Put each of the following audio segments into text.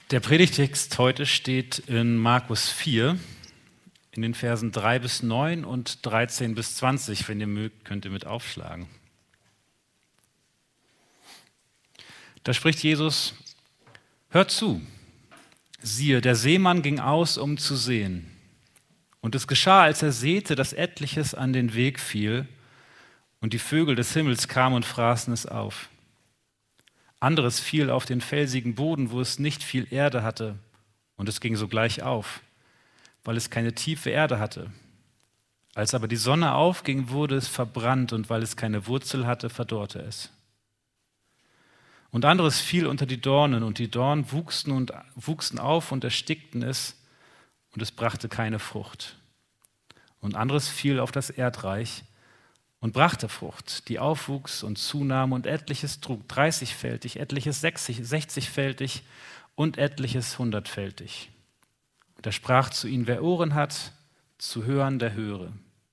Der Predigtext heute steht in Markus 4, in den Versen 3 bis 9 und 13 bis 20. Wenn ihr mögt, könnt ihr mit aufschlagen. Da spricht Jesus: Hört zu, siehe, der Seemann ging aus, um zu säen. Und es geschah, als er säte, dass etliches an den Weg fiel, und die Vögel des Himmels kamen und fraßen es auf. Anderes fiel auf den felsigen Boden, wo es nicht viel Erde hatte, und es ging sogleich auf, weil es keine tiefe Erde hatte. Als aber die Sonne aufging, wurde es verbrannt, und weil es keine Wurzel hatte, verdorrte es. Und anderes fiel unter die Dornen, und die Dornen wuchsen auf und erstickten es, und es brachte keine Frucht. Und anderes fiel auf das Erdreich und brachte Frucht, die aufwuchs und zunahm, und etliches trug 30-fältig, etliches 60-fältig und etliches 100-fältig. Und er sprach zu ihnen: Wer Ohren hat, zu hören, der höre.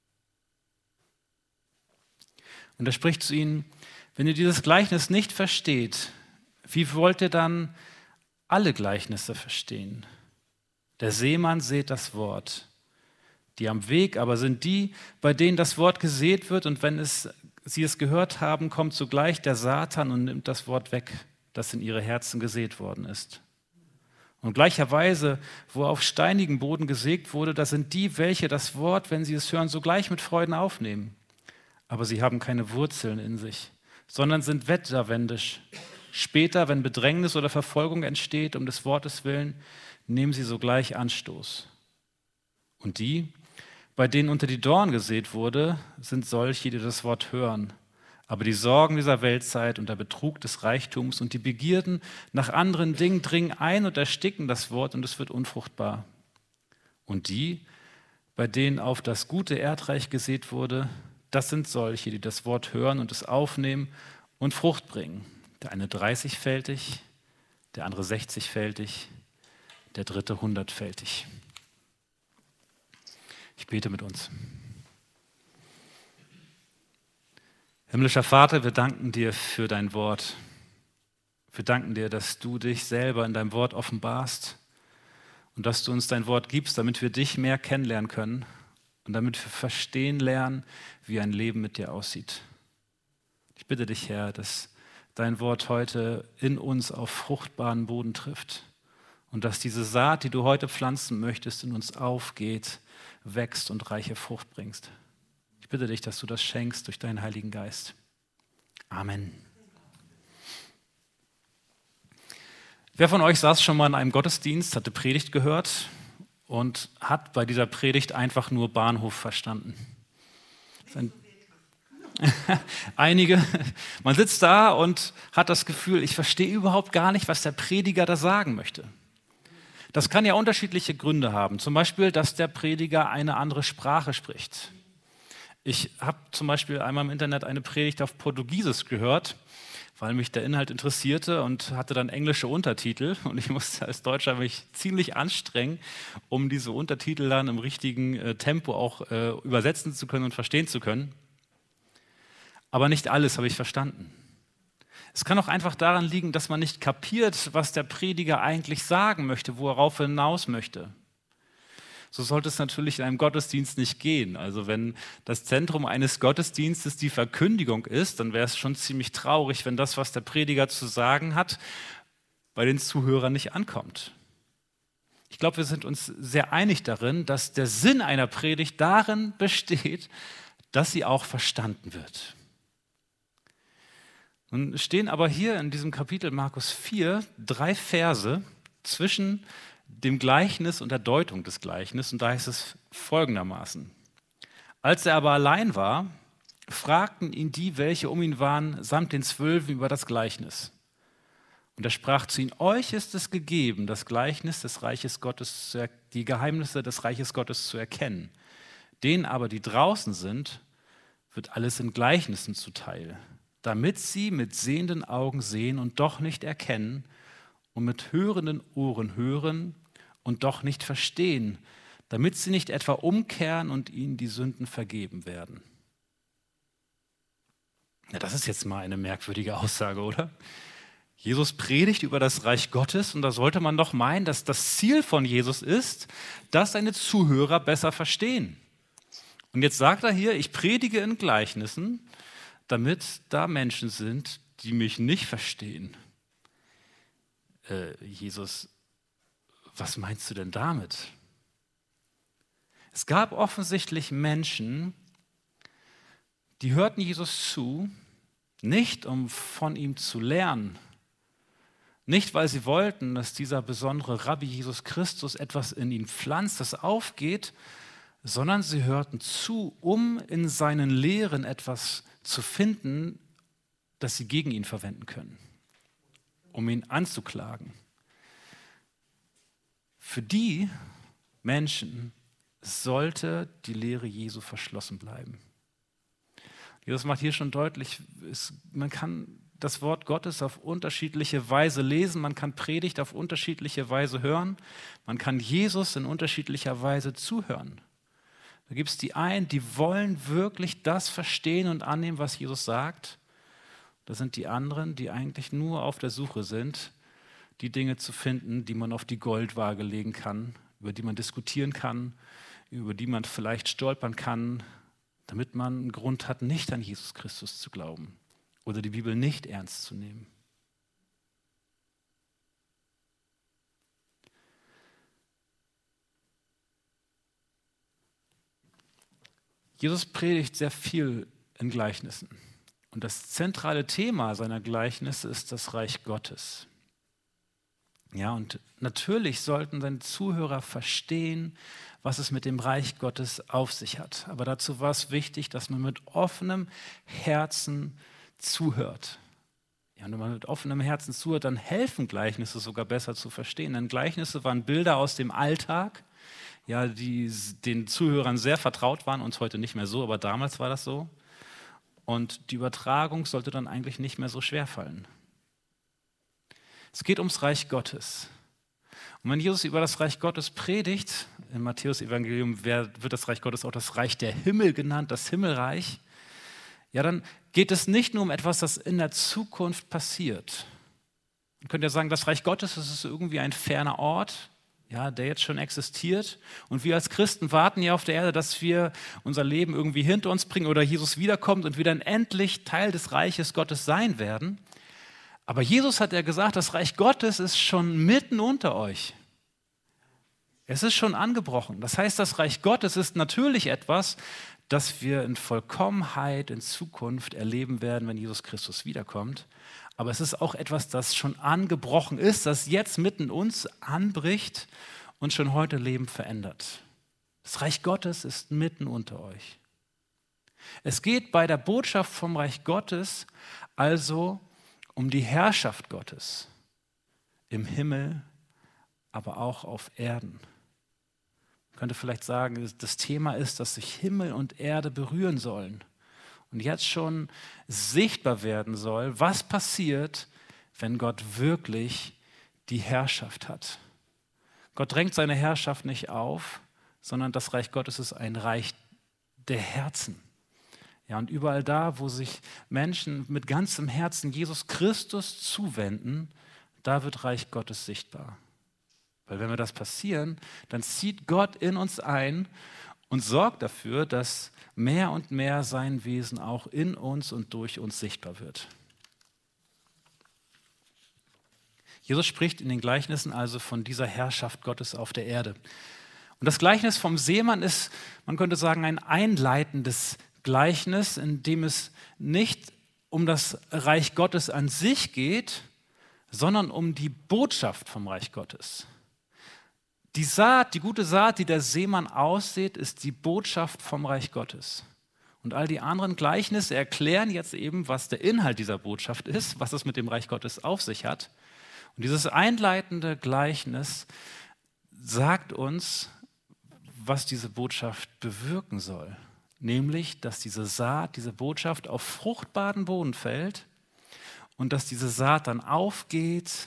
Und er spricht zu ihnen: Wenn ihr dieses Gleichnis nicht versteht, wie wollt ihr dann alle Gleichnisse verstehen? Der Seemann sät das Wort. Die am Weg aber sind die, bei denen das Wort gesät wird, und wenn sie es gehört haben, kommt sogleich der Satan und nimmt das Wort weg, das in ihre Herzen gesät worden ist. Und gleicherweise, wo auf steinigen Boden gesät wurde, da sind die, welche das Wort, wenn sie es hören, sogleich mit Freuden aufnehmen. Aber sie haben keine Wurzeln in sich, sondern sind wetterwendisch. Später, wenn Bedrängnis oder Verfolgung entsteht, um des Wortes willen, nehmen sie sogleich Anstoß. Und die, bei denen unter die Dornen gesät wurde, sind solche, die das Wort hören. Aber die Sorgen dieser Weltzeit und der Betrug des Reichtums und die Begierden nach anderen Dingen dringen ein und ersticken das Wort, und es wird unfruchtbar. Und die, bei denen auf das gute Erdreich gesät wurde, das sind solche, die das Wort hören und es aufnehmen und Frucht bringen. Der eine 30-fältig, der andere 60-fältig, der dritte 100-fältig. Ich bete mit uns. Himmlischer Vater, wir danken dir für dein Wort. Wir danken dir, dass du dich selber in deinem Wort offenbarst und dass du uns dein Wort gibst, damit wir dich mehr kennenlernen können und damit wir verstehen lernen, wie ein Leben mit dir aussieht. Ich bitte dich, Herr, dass dein Wort heute in uns auf fruchtbaren Boden trifft und dass diese Saat, die du heute pflanzen möchtest, in uns aufgeht, wächst und reiche Frucht bringst. Ich bitte dich, dass du das schenkst durch deinen Heiligen Geist. Amen. Wer von euch saß schon mal in einem Gottesdienst, hatte Predigt gehört und hat bei dieser Predigt einfach nur Bahnhof verstanden? Einige. Man sitzt da und hat das Gefühl, ich verstehe überhaupt gar nicht, was der Prediger da sagen möchte. Das kann ja unterschiedliche Gründe haben. Zum Beispiel, dass der Prediger eine andere Sprache spricht. Ich habe zum Beispiel einmal im Internet eine Predigt auf Portugiesisch gehört, weil mich der Inhalt interessierte, und hatte dann englische Untertitel. Und ich musste als Deutscher mich ziemlich anstrengen, um diese Untertitel dann im richtigen Tempo auch übersetzen zu können und verstehen zu können. Aber nicht alles habe ich verstanden. Es kann auch einfach daran liegen, dass man nicht kapiert, was der Prediger eigentlich sagen möchte, worauf er hinaus möchte. So sollte es natürlich in einem Gottesdienst nicht gehen. Also wenn das Zentrum eines Gottesdienstes die Verkündigung ist, dann wäre es schon ziemlich traurig, wenn das, was der Prediger zu sagen hat, bei den Zuhörern nicht ankommt. Ich glaube, wir sind uns sehr einig darin, dass der Sinn einer Predigt darin besteht, dass sie auch verstanden wird. Nun stehen aber hier in diesem Kapitel Markus 4 3 Verse zwischen dem Gleichnis und der Deutung des Gleichnisses, und da heißt es folgendermaßen: Als er aber allein war, fragten ihn die, welche um ihn waren, samt den 12 über das Gleichnis. Und er sprach zu ihnen: Euch ist es gegeben, das Gleichnis des Reiches Gottes, die Geheimnisse des Reiches Gottes zu erkennen. Denen aber, die draußen sind, wird alles in Gleichnissen zuteil, damit sie mit sehenden Augen sehen und doch nicht erkennen und mit hörenden Ohren hören und doch nicht verstehen, damit sie nicht etwa umkehren und ihnen die Sünden vergeben werden. Ja, das ist jetzt mal eine merkwürdige Aussage, oder? Jesus predigt über das Reich Gottes und da sollte man doch meinen, dass das Ziel von Jesus ist, dass seine Zuhörer besser verstehen. Und jetzt sagt er hier, ich predige in Gleichnissen, damit da Menschen sind, die mich nicht verstehen. Jesus, was meinst du denn damit? Es gab offensichtlich Menschen, die hörten Jesus zu, nicht um von ihm zu lernen, nicht weil sie wollten, dass dieser besondere Rabbi Jesus Christus etwas in ihnen pflanzt, das aufgeht, sondern sie hörten zu, um in seinen Lehren etwas zu finden, das sie gegen ihn verwenden können, um ihn anzuklagen. Für die Menschen sollte die Lehre Jesu verschlossen bleiben. Jesus macht hier schon deutlich, man kann das Wort Gottes auf unterschiedliche Weise lesen, man kann Predigt auf unterschiedliche Weise hören, man kann Jesus in unterschiedlicher Weise zuhören. Da gibt es die einen, die wollen wirklich das verstehen und annehmen, was Jesus sagt. Das sind die anderen, die eigentlich nur auf der Suche sind, die Dinge zu finden, die man auf die Goldwaage legen kann, über die man diskutieren kann, über die man vielleicht stolpern kann, damit man einen Grund hat, nicht an Jesus Christus zu glauben oder die Bibel nicht ernst zu nehmen. Jesus predigt sehr viel in Gleichnissen. Und das zentrale Thema seiner Gleichnisse ist das Reich Gottes. Ja, und natürlich sollten seine Zuhörer verstehen, was es mit dem Reich Gottes auf sich hat. Aber dazu war es wichtig, dass man mit offenem Herzen zuhört. Ja, und wenn man mit offenem Herzen zuhört, dann helfen Gleichnisse sogar besser zu verstehen. Denn Gleichnisse waren Bilder aus dem Alltag, ja, die den Zuhörern sehr vertraut waren, uns heute nicht mehr so, aber damals war das so. Und die Übertragung sollte dann eigentlich nicht mehr so schwer fallen. Es geht ums Reich Gottes. Und wenn Jesus über das Reich Gottes predigt, im Matthäus-Evangelium wird das Reich Gottes auch das Reich der Himmel genannt, das Himmelreich, ja, dann geht es nicht nur um etwas, das in der Zukunft passiert. Man könnte ja sagen, das Reich Gottes, das ist irgendwie ein ferner Ort, ja, der jetzt schon existiert. Und wir als Christen warten ja auf der Erde, dass wir unser Leben irgendwie hinter uns bringen oder Jesus wiederkommt und wir dann endlich Teil des Reiches Gottes sein werden. Aber Jesus hat ja gesagt, das Reich Gottes ist schon mitten unter euch. Es ist schon angebrochen. Das heißt, das Reich Gottes ist natürlich etwas, das wir in Vollkommenheit in Zukunft erleben werden, wenn Jesus Christus wiederkommt. Aber es ist auch etwas, das schon angebrochen ist, das jetzt mitten uns anbricht und schon heute Leben verändert. Das Reich Gottes ist mitten unter euch. Es geht bei der Botschaft vom Reich Gottes also um die Herrschaft Gottes im Himmel, aber auch auf Erden. Man könnte vielleicht sagen, das Thema ist, dass sich Himmel und Erde berühren sollen und jetzt schon sichtbar werden soll, was passiert, wenn Gott wirklich die Herrschaft hat. Gott drängt seine Herrschaft nicht auf, sondern das Reich Gottes ist ein Reich der Herzen. Ja, und überall da, wo sich Menschen mit ganzem Herzen Jesus Christus zuwenden, da wird Reich Gottes sichtbar. Weil wenn wir das passieren, dann zieht Gott in uns ein und sorgt dafür, dass mehr und mehr sein Wesen auch in uns und durch uns sichtbar wird. Jesus spricht in den Gleichnissen also von dieser Herrschaft Gottes auf der Erde. Und das Gleichnis vom Seemann ist, man könnte sagen, ein einleitendes Gleichnis, in dem es nicht um das Reich Gottes an sich geht, sondern um die Botschaft vom Reich Gottes. Die Saat, die gute Saat, die der Seemann aussät, ist die Botschaft vom Reich Gottes. Und all die anderen Gleichnisse erklären jetzt eben, was der Inhalt dieser Botschaft ist, was es mit dem Reich Gottes auf sich hat. Und dieses einleitende Gleichnis sagt uns, was diese Botschaft bewirken soll. Nämlich, dass diese Saat, diese Botschaft auf fruchtbaren Boden fällt und dass diese Saat dann aufgeht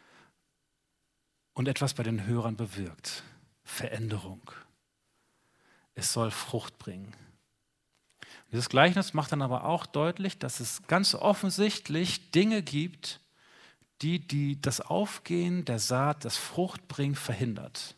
und etwas bei den Hörern bewirkt. Veränderung. Es soll Frucht bringen. Dieses Gleichnis macht dann aber auch deutlich, dass es ganz offensichtlich Dinge gibt, die das Aufgehen der Saat, das Fruchtbringen verhindert.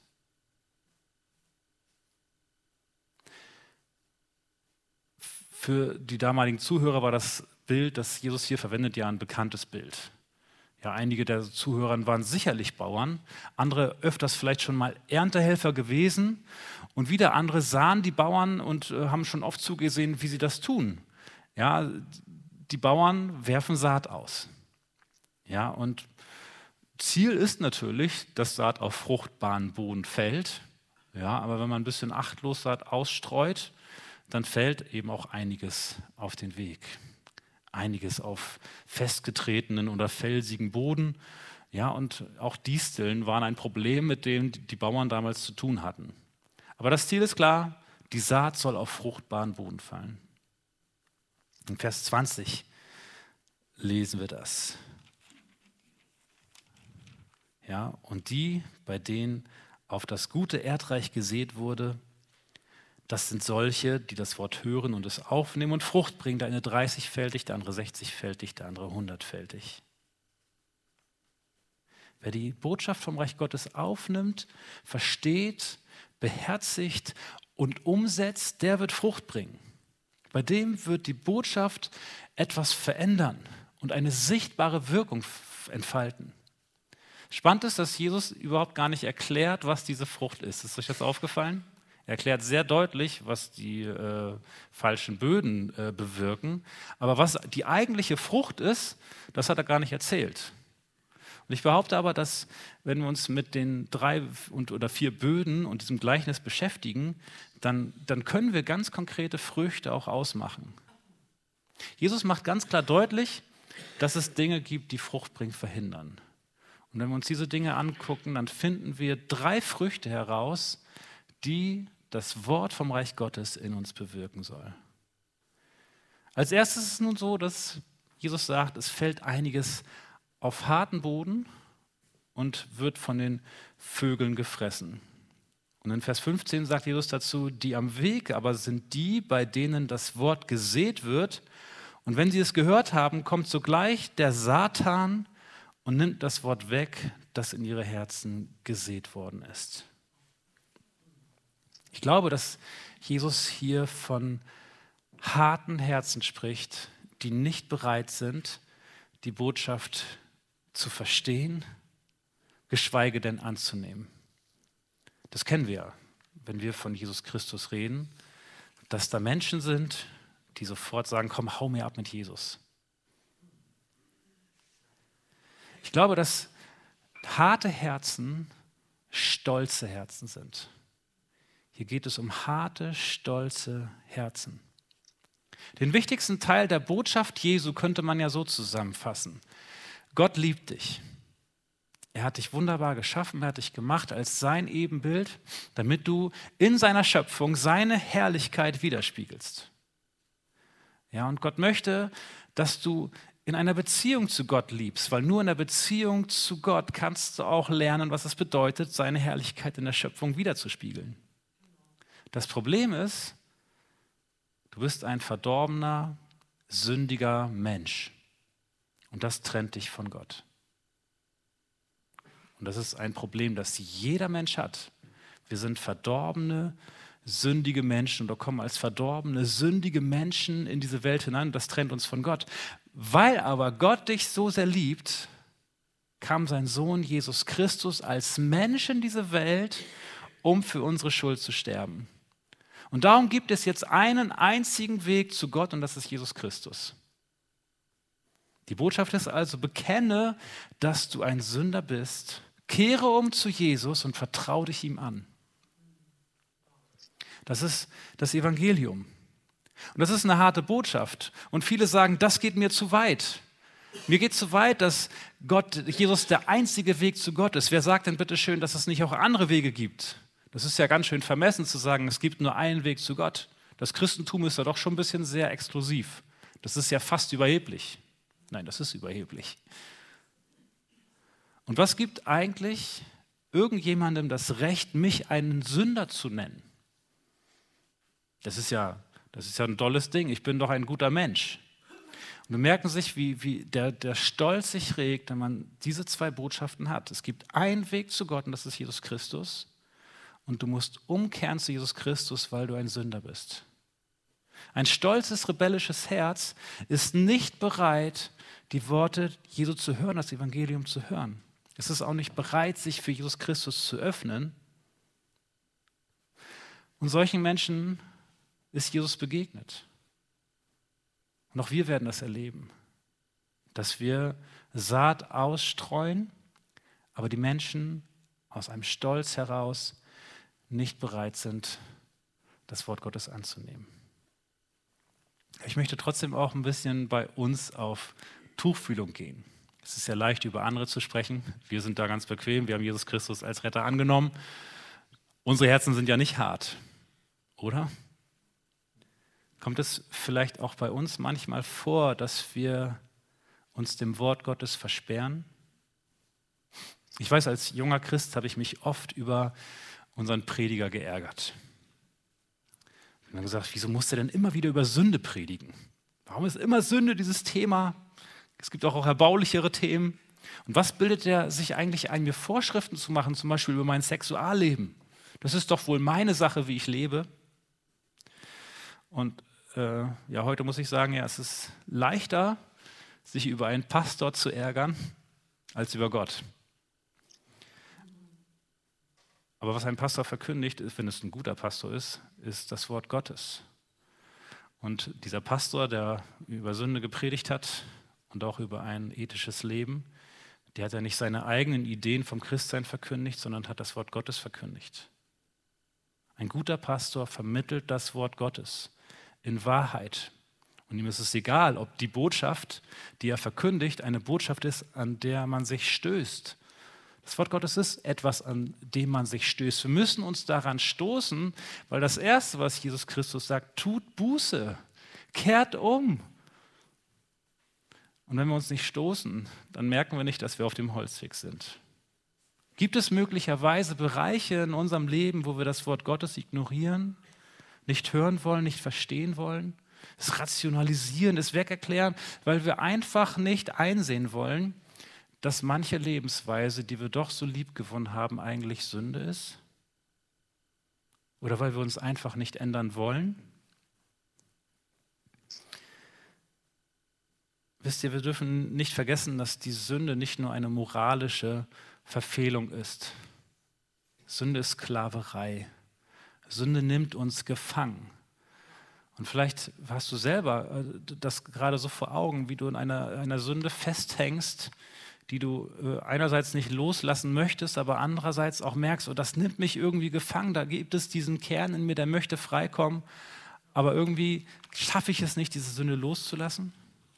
Für die damaligen Zuhörer war das Bild, das Jesus hier verwendet, ja ein bekanntes Bild. Ja, einige der Zuhörer waren sicherlich Bauern, andere öfters vielleicht schon mal Erntehelfer gewesen und wieder andere sahen die Bauern und haben schon oft zugesehen, wie sie das tun. Ja, die Bauern werfen Saat aus. Ja, und Ziel ist natürlich, dass Saat auf fruchtbaren Boden fällt. Ja, aber wenn man ein bisschen achtlos Saat ausstreut, dann fällt eben auch einiges auf den Weg. Einiges auf festgetretenen oder felsigen Boden. Ja, und auch Disteln waren ein Problem, mit dem die Bauern damals zu tun hatten. Aber das Ziel ist klar, die Saat soll auf fruchtbaren Boden fallen. In Vers 20 lesen wir das. Ja, und die, bei denen auf das gute Erdreich gesät wurde, das sind solche, die das Wort hören und es aufnehmen und Frucht bringen. Der eine 30-fältig, der andere 60-fältig, der andere 100-fältig. Wer die Botschaft vom Reich Gottes aufnimmt, versteht, beherzigt und umsetzt, der wird Frucht bringen. Bei dem wird die Botschaft etwas verändern und eine sichtbare Wirkung entfalten. Spannend ist, dass Jesus überhaupt gar nicht erklärt, was diese Frucht ist. Ist euch das aufgefallen? Er erklärt sehr deutlich, was die falschen Böden bewirken. Aber was die eigentliche Frucht ist, das hat er gar nicht erzählt. Und ich behaupte aber, dass wenn wir uns mit den 3 oder 4 Böden und diesem Gleichnis beschäftigen, dann können wir ganz konkrete Früchte auch ausmachen. Jesus macht ganz klar deutlich, dass es Dinge gibt, die Fruchtbringen verhindern. Und wenn wir uns diese Dinge angucken, dann finden wir 3 Früchte heraus, die das Wort vom Reich Gottes in uns bewirken soll. Als erstes ist es nun so, dass Jesus sagt, es fällt einiges auf harten Boden und wird von den Vögeln gefressen. Und in Vers 15 sagt Jesus dazu, die am Weg aber sind die, bei denen das Wort gesät wird. Und wenn sie es gehört haben, kommt sogleich der Satan und nimmt das Wort weg, das in ihre Herzen gesät worden ist. Ich glaube, dass Jesus hier von harten Herzen spricht, die nicht bereit sind, die Botschaft zu verstehen, geschweige denn anzunehmen. Das kennen wir ja, wenn wir von Jesus Christus reden, dass da Menschen sind, die sofort sagen, komm, hau mir ab mit Jesus. Ich glaube, dass harte Herzen stolze Herzen sind. Hier geht es um harte, stolze Herzen. Den wichtigsten Teil der Botschaft Jesu könnte man ja so zusammenfassen. Gott liebt dich. Er hat dich wunderbar geschaffen, er hat dich gemacht als sein Ebenbild, damit du in seiner Schöpfung seine Herrlichkeit widerspiegelst. Ja, und Gott möchte, dass du in einer Beziehung zu Gott liebst, weil nur in der Beziehung zu Gott kannst du auch lernen, was es bedeutet, seine Herrlichkeit in der Schöpfung wiederzuspiegeln. Das Problem ist, du bist ein verdorbener, sündiger Mensch. Und das trennt dich von Gott. Und das ist ein Problem, das jeder Mensch hat. Wir sind verdorbene, sündige Menschen und wir kommen als verdorbene, sündige Menschen in diese Welt hinein und das trennt uns von Gott. Weil aber Gott dich so sehr liebt, kam sein Sohn Jesus Christus als Mensch in diese Welt, um für unsere Schuld zu sterben. Und darum gibt es jetzt einen einzigen Weg zu Gott und das ist Jesus Christus. Die Botschaft ist also, bekenne, dass du ein Sünder bist, kehre um zu Jesus und vertraue dich ihm an. Das ist das Evangelium. Und das ist eine harte Botschaft. Und viele sagen, das geht mir zu weit. Mir geht zu weit, dass Jesus der einzige Weg zu Gott ist. Wer sagt denn bitte schön, dass es nicht auch andere Wege gibt? Das ist ja ganz schön vermessen zu sagen, es gibt nur einen Weg zu Gott. Das Christentum ist ja doch schon ein bisschen sehr exklusiv. Das ist ja fast überheblich. Nein, das ist überheblich. Und was gibt eigentlich irgendjemandem das Recht, mich einen Sünder zu nennen? Das ist ja ein tolles Ding. Ich bin doch ein guter Mensch. Und wir merken sich, wie der Stolz sich regt, wenn man diese zwei Botschaften hat. Es gibt einen Weg zu Gott und das ist Jesus Christus. Und du musst umkehren zu Jesus Christus, weil du ein Sünder bist. Ein stolzes, rebellisches Herz ist nicht bereit, die Worte Jesu zu hören, das Evangelium zu hören. Es ist auch nicht bereit, sich für Jesus Christus zu öffnen. Und solchen Menschen ist Jesus begegnet. Und auch wir werden das erleben, dass wir Saat ausstreuen, aber die Menschen aus einem Stolz heraus nicht bereit sind, das Wort Gottes anzunehmen. Ich möchte trotzdem auch ein bisschen bei uns auf Tuchfühlung gehen. Es ist ja leicht, über andere zu sprechen. Wir sind da ganz bequem. Wir haben Jesus Christus als Retter angenommen. Unsere Herzen sind ja nicht hart, oder? Kommt es vielleicht auch bei uns manchmal vor, dass wir uns dem Wort Gottes versperren? Ich weiß, als junger Christ habe ich mich oft über unseren Prediger geärgert. Ich habe dann gesagt, wieso muss der denn immer wieder über Sünde predigen? Warum ist immer Sünde dieses Thema? Es gibt auch erbaulichere Themen. Und was bildet er sich eigentlich ein, mir Vorschriften zu machen, zum Beispiel über mein Sexualleben? Das ist doch wohl meine Sache, wie ich lebe. Und heute muss ich sagen, ja, es ist leichter, sich über einen Pastor zu ärgern, als über Gott. Aber was ein Pastor verkündigt, wenn es ein guter Pastor ist das Wort Gottes. Und dieser Pastor, der über Sünde gepredigt hat und auch über ein ethisches Leben, der hat ja nicht seine eigenen Ideen vom Christsein verkündigt, sondern hat das Wort Gottes verkündigt. Ein guter Pastor vermittelt das Wort Gottes in Wahrheit. Und ihm ist es egal, ob die Botschaft, die er verkündigt, eine Botschaft ist, an der man sich stößt. Das Wort Gottes ist etwas, an dem man sich stößt. Wir müssen uns daran stoßen, weil das Erste, was Jesus Christus sagt, tut Buße, kehrt um. Und wenn wir uns nicht stoßen, dann merken wir nicht, dass wir auf dem Holzweg sind. Gibt es möglicherweise Bereiche in unserem Leben, wo wir das Wort Gottes ignorieren, nicht hören wollen, nicht verstehen wollen, es rationalisieren, es wegerklären, weil wir einfach nicht einsehen wollen, dass manche Lebensweise, die wir doch so lieb gewonnen haben, eigentlich Sünde ist? Oder weil wir uns einfach nicht ändern wollen? Wisst ihr, wir dürfen nicht vergessen, dass die Sünde nicht nur eine moralische Verfehlung ist. Sünde ist Sklaverei. Sünde nimmt uns gefangen. Und vielleicht hast du selber das gerade so vor Augen, wie du in einer Sünde festhängst, die du einerseits nicht loslassen möchtest, aber andererseits auch merkst, oh, das nimmt mich irgendwie gefangen, da gibt es diesen Kern in mir, der möchte freikommen, aber irgendwie schaffe ich es nicht, diese Sünde loszulassen.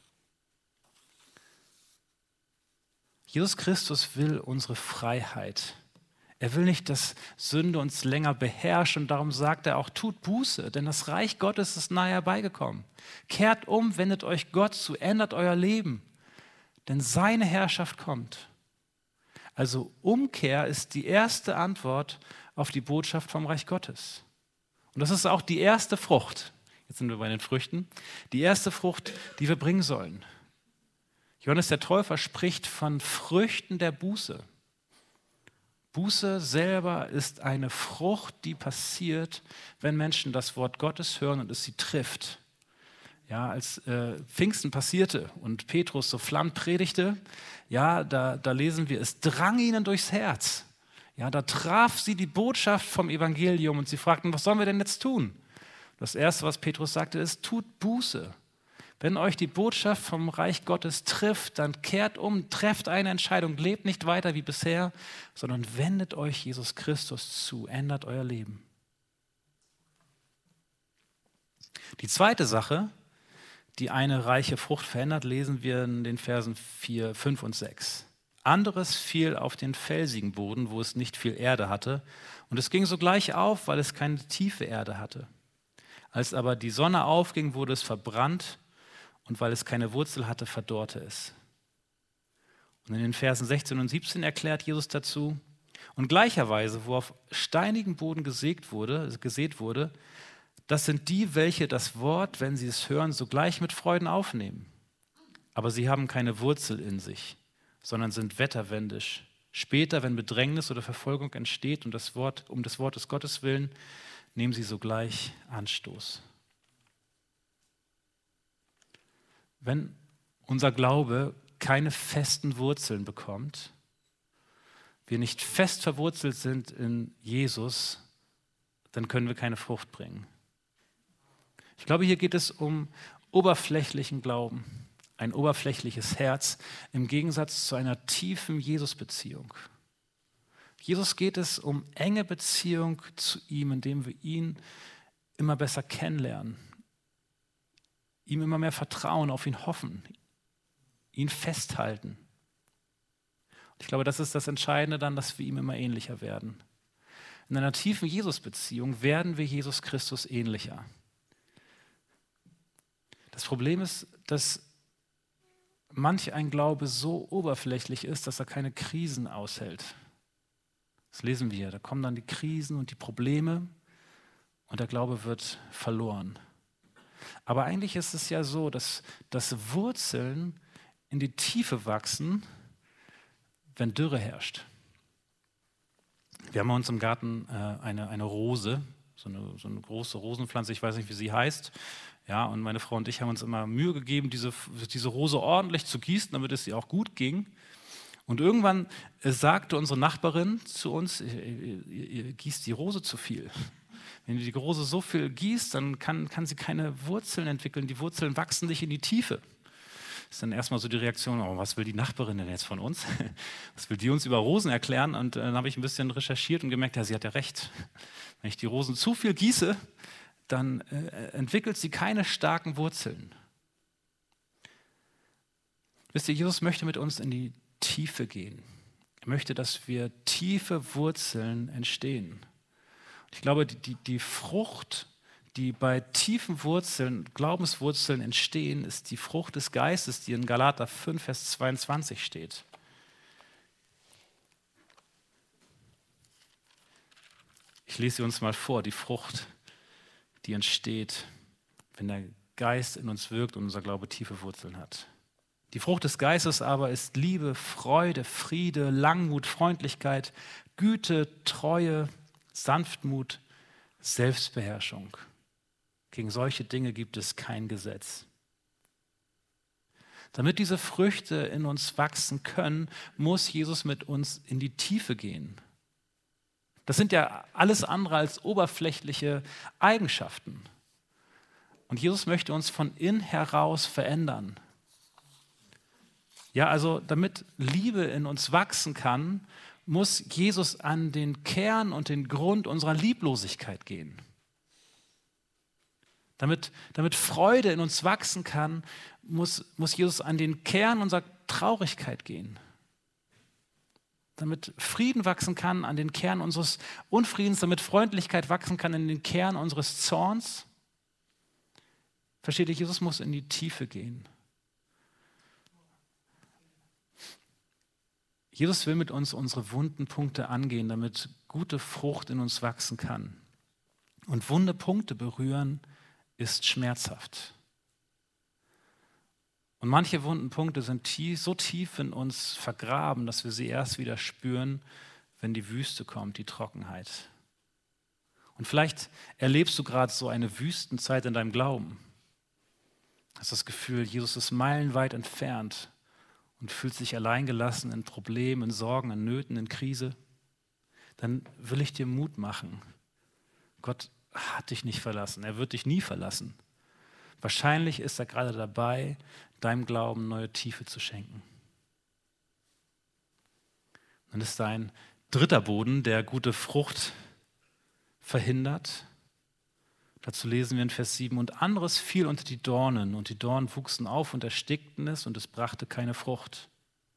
Jesus Christus will unsere Freiheit. Er will nicht, dass Sünde uns länger beherrscht und darum sagt er auch, tut Buße, denn das Reich Gottes ist nahe herbeigekommen. Kehrt um, wendet euch Gott zu, ändert euer Leben, denn seine Herrschaft kommt. Also Umkehr ist die erste Antwort auf die Botschaft vom Reich Gottes. Und das ist auch die erste Frucht, jetzt sind wir bei den Früchten, die erste Frucht, die wir bringen sollen. Johannes der Täufer spricht von Früchten der Buße. Buße selber ist eine Frucht, die passiert, wenn Menschen das Wort Gottes hören und es sie trifft. Ja, als Pfingsten passierte und Petrus so flammend predigte, ja, da lesen wir, es drang ihnen durchs Herz. Ja, da traf sie die Botschaft vom Evangelium und sie fragten, was sollen wir denn jetzt tun? Das Erste, was Petrus sagte, ist, tut Buße. Wenn euch die Botschaft vom Reich Gottes trifft, dann kehrt um, trefft eine Entscheidung, lebt nicht weiter wie bisher, sondern wendet euch Jesus Christus zu, ändert euer Leben. Die zweite Sache, die eine reiche Frucht verändert, lesen wir in den Versen 4, 5 und 6. Anderes fiel auf den felsigen Boden, wo es nicht viel Erde hatte, und es ging sogleich auf, weil es keine tiefe Erde hatte. Als aber die Sonne aufging, wurde es verbrannt, und weil es keine Wurzel hatte, verdorrte es. Und in den Versen 16 und 17 erklärt Jesus dazu, und gleicherweise, wo auf steinigem Boden gesät wurde, das sind die, welche das Wort, wenn sie es hören, sogleich mit Freuden aufnehmen. aber sie haben keine Wurzel in sich, sondern sind wetterwendisch. Später, wenn Bedrängnis oder Verfolgung entsteht um des Wortes Gottes willen, nehmen sie sogleich Anstoß. Wenn unser Glaube keine festen Wurzeln bekommt, wir nicht fest verwurzelt sind in Jesus, dann können wir keine Frucht bringen. Ich glaube, hier geht es um oberflächlichen Glauben, ein oberflächliches Herz im Gegensatz zu einer tiefen Jesus-Beziehung. Jesus geht es um enge Beziehung zu ihm, indem wir ihn immer besser kennenlernen, ihm immer mehr vertrauen, auf ihn hoffen, ihn festhalten. Ich glaube, das ist das Entscheidende dann, dass wir ihm immer ähnlicher werden. In einer tiefen Jesus-Beziehung werden wir Jesus Christus ähnlicher. Das Problem ist, dass manch ein Glaube so oberflächlich ist, dass er keine Krisen aushält. Das lesen wir. Da kommen dann die Krisen und die Probleme und der Glaube wird verloren. Aber eigentlich ist es ja so, dass Wurzeln in die Tiefe wachsen, wenn Dürre herrscht. Wir haben bei uns im Garten eine Rose, so eine große Rosenpflanze, ich weiß nicht, wie sie heißt. Ja, und meine Frau und ich haben uns immer Mühe gegeben, diese Rose ordentlich zu gießen, damit es ihr auch gut ging. Und irgendwann sagte unsere Nachbarin zu uns, ihr gießt die Rose zu viel. Wenn ihr die Rose so viel gießt, dann kann sie keine Wurzeln entwickeln. Die Wurzeln wachsen nicht in die Tiefe. Das ist dann erstmal so die Reaktion, oh, was will die Nachbarin denn jetzt von uns? Was will die uns über Rosen erklären? Und dann habe ich ein bisschen recherchiert und gemerkt, ja, sie hat ja recht. Wenn ich die Rosen zu viel gieße, dann entwickelt sie keine starken Wurzeln. Wisst ihr, Jesus möchte mit uns in die Tiefe gehen. Er möchte, dass wir tiefe Wurzeln entstehen. Ich glaube, die Frucht, die bei tiefen Wurzeln, Glaubenswurzeln entstehen, ist die Frucht des Geistes, die in Galater 5, Vers 22 steht. Ich lese sie uns mal vor, die Frucht, die entsteht, wenn der Geist in uns wirkt und unser Glaube tiefe Wurzeln hat. Die Frucht des Geistes aber ist Liebe, Freude, Friede, Langmut, Freundlichkeit, Güte, Treue, Sanftmut, Selbstbeherrschung. Gegen solche Dinge gibt es kein Gesetz. Damit diese Früchte in uns wachsen können, muss Jesus mit uns in die Tiefe gehen. Das sind ja alles andere als oberflächliche Eigenschaften. Und Jesus möchte uns von innen heraus verändern. Ja, also damit Liebe in uns wachsen kann, muss Jesus an den Kern und den Grund unserer Lieblosigkeit gehen. Damit Freude in uns wachsen kann, muss Jesus an den Kern unserer Traurigkeit gehen. Damit Frieden wachsen kann, an den Kern unseres Unfriedens, damit Freundlichkeit wachsen kann, in den Kern unseres Zorns. Versteht ihr, Jesus muss in die Tiefe gehen. Jesus will mit uns unsere wunden Punkte angehen, damit gute Frucht in uns wachsen kann. Und wunde Punkte berühren ist schmerzhaft. Und manche wunden Punkte sind so tief in uns vergraben, dass wir sie erst wieder spüren, wenn die Wüste kommt, die Trockenheit. Und vielleicht erlebst du gerade so eine Wüstenzeit in deinem Glauben. Du hast das Gefühl, Jesus ist meilenweit entfernt und fühlt sich alleingelassen in Problemen, in Sorgen, in Nöten, in Krise. Dann will ich dir Mut machen. Gott hat dich nicht verlassen. Er wird dich nie verlassen. Wahrscheinlich ist er gerade dabei, deinem Glauben neue Tiefe zu schenken. Dann ist da ein dritter Boden, der gute Frucht verhindert. Dazu lesen wir in Vers 7, und anderes fiel unter die Dornen, und die Dornen wuchsen auf und erstickten es, und es brachte keine Frucht.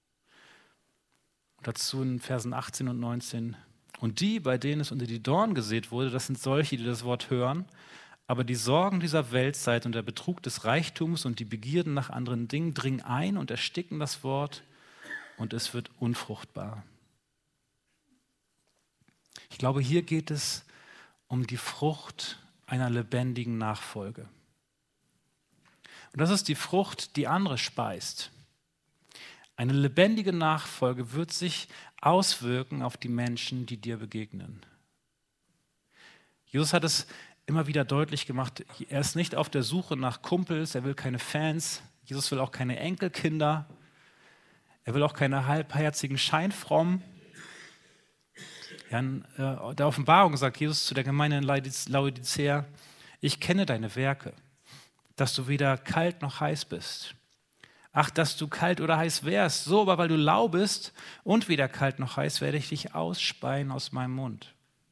Und dazu in Versen 18 und 19, und die, bei denen es unter die Dornen gesät wurde, das sind solche, die das Wort hören, aber die Sorgen dieser Weltzeit und der Betrug des Reichtums und die Begierden nach anderen Dingen dringen ein und ersticken das Wort, und es wird unfruchtbar. Ich glaube, hier geht es um die Frucht einer lebendigen Nachfolge. Und das ist die Frucht, die andere speist. Eine lebendige Nachfolge wird sich auswirken auf die Menschen, die dir begegnen. Jesus hat es immer wieder deutlich gemacht, er ist nicht auf der Suche nach Kumpels, er will keine Fans, Jesus will auch keine Enkelkinder, er will auch keine halbherzigen Scheinfrommen. Ja, in der Offenbarung sagt Jesus zu der Gemeinde in Laodicea, ich kenne deine Werke, dass du weder kalt noch heiß bist. Ach, dass du kalt oder heiß wärst, so aber weil du lau bist und weder kalt noch heiß, werde ich dich ausspeien aus meinem Mund.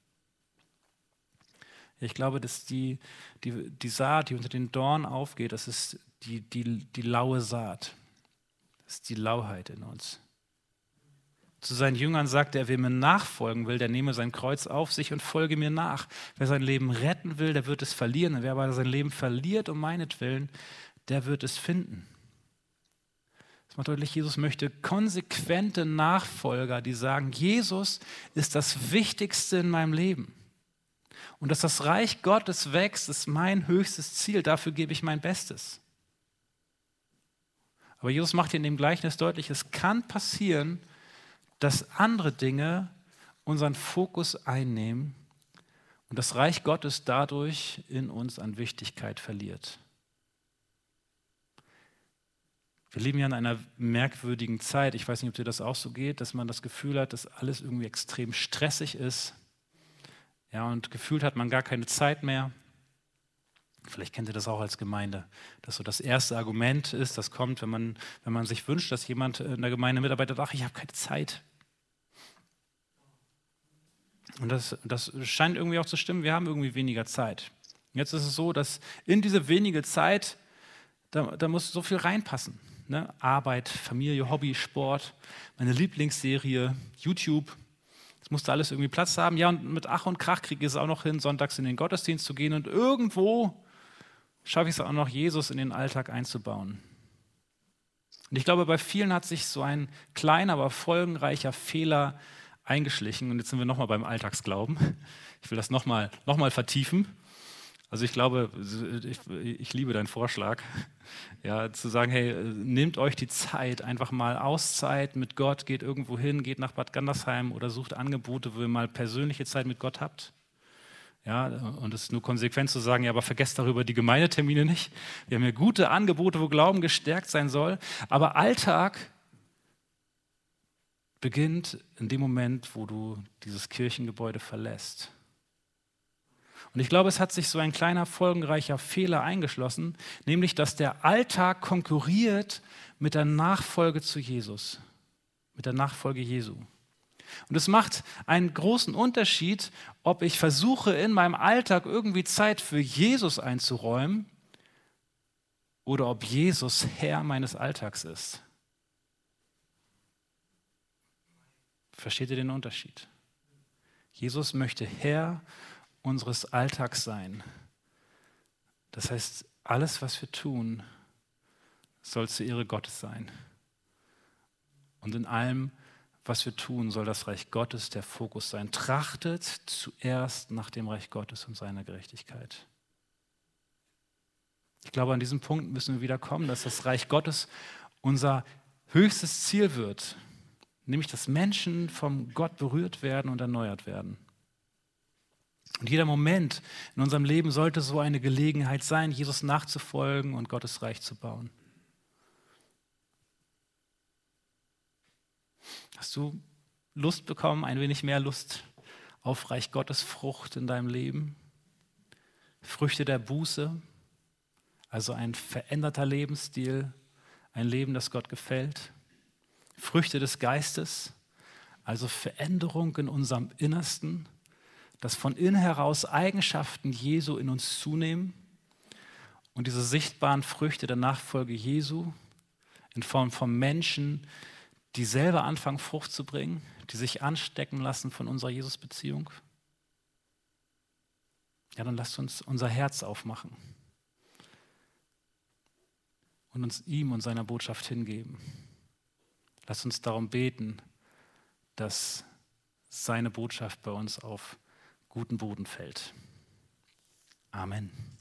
Ich glaube, dass die Saat, die unter den Dorn aufgeht, das ist die laue Saat. Das ist die Lauheit in uns. Zu seinen Jüngern sagte er, wer mir nachfolgen will, der nehme sein Kreuz auf sich und folge mir nach. Wer sein Leben retten will, der wird es verlieren. Und wer aber sein Leben verliert um meinetwillen, der wird es finden. Das macht deutlich, Jesus möchte konsequente Nachfolger, die sagen, Jesus ist das Wichtigste in meinem Leben. Und dass das Reich Gottes wächst, ist mein höchstes Ziel. Dafür gebe ich mein Bestes. Aber Jesus macht hier in dem Gleichnis deutlich, es kann passieren, dass andere Dinge unseren Fokus einnehmen und das Reich Gottes dadurch in uns an Wichtigkeit verliert. Wir leben ja in einer merkwürdigen Zeit. Ich weiß nicht, ob dir das auch so geht, dass man das Gefühl hat, dass alles irgendwie extrem stressig ist. Ja, und gefühlt hat man gar keine Zeit mehr. Vielleicht kennt ihr das auch als Gemeinde, dass so das erste Argument ist, das kommt, wenn man sich wünscht, dass jemand in der Gemeinde mitarbeitet, ach, ich habe keine Zeit. Und das scheint irgendwie auch zu stimmen, wir haben irgendwie weniger Zeit. Jetzt ist es so, dass in diese wenige Zeit, da muss so viel reinpassen. Ne? Arbeit, Familie, Hobby, Sport, meine Lieblingsserie, YouTube. Es musste alles irgendwie Platz haben. Ja, und mit Ach und Krach kriege ich es auch noch hin, sonntags in den Gottesdienst zu gehen und irgendwo schaffe ich es auch noch, Jesus in den Alltag einzubauen. Und ich glaube, bei vielen hat sich so ein kleiner, aber folgenreicher Fehler eingeschlichen. Und jetzt sind wir nochmal beim Alltagsglauben. Ich will das nochmal vertiefen. Also ich glaube, ich liebe deinen Vorschlag, ja, zu sagen, hey, nehmt euch die Zeit, einfach mal Auszeit mit Gott, geht irgendwo hin, geht nach Bad Gandersheim oder sucht Angebote, wo ihr mal persönliche Zeit mit Gott habt. Ja, und es ist nur konsequent zu sagen, ja, aber vergesst darüber die Gemeindetermine nicht. Wir haben ja gute Angebote, wo Glauben gestärkt sein soll, aber Alltag beginnt in dem Moment, wo du dieses Kirchengebäude verlässt. Und ich glaube, es hat sich so ein kleiner, folgenreicher Fehler eingeschlossen, nämlich, dass der Alltag konkurriert mit der Nachfolge zu Jesus, mit der Nachfolge Jesu. Und es macht einen großen Unterschied, ob ich versuche, in meinem Alltag irgendwie Zeit für Jesus einzuräumen oder ob Jesus Herr meines Alltags ist. Versteht ihr den Unterschied? Jesus möchte Herr unseres Alltags sein. Das heißt, alles, was wir tun, soll zur Ehre Gottes sein. Und in allem, was wir tun, soll das Reich Gottes der Fokus sein. Trachtet zuerst nach dem Reich Gottes und seiner Gerechtigkeit. Ich glaube, an diesem Punkt müssen wir wieder kommen, dass das Reich Gottes unser höchstes Ziel wird. Nämlich, dass Menschen vom Gott berührt werden und erneuert werden. Und jeder Moment in unserem Leben sollte so eine Gelegenheit sein, Jesus nachzufolgen und Gottes Reich zu bauen. Hast du Lust bekommen, ein wenig mehr Lust auf Reich Gottes Frucht in deinem Leben? Früchte der Buße, also ein veränderter Lebensstil, ein Leben, das Gott gefällt. Früchte des Geistes, also Veränderung in unserem Innersten, dass von innen heraus Eigenschaften Jesu in uns zunehmen und diese sichtbaren Früchte der Nachfolge Jesu in Form von Menschen, die selber anfangen, Frucht zu bringen, die sich anstecken lassen von unserer Jesus-Beziehung. Ja, dann lasst uns unser Herz aufmachen und uns ihm und seiner Botschaft hingeben. Lasst uns darum beten, dass seine Botschaft bei uns auf guten Boden fällt. Amen.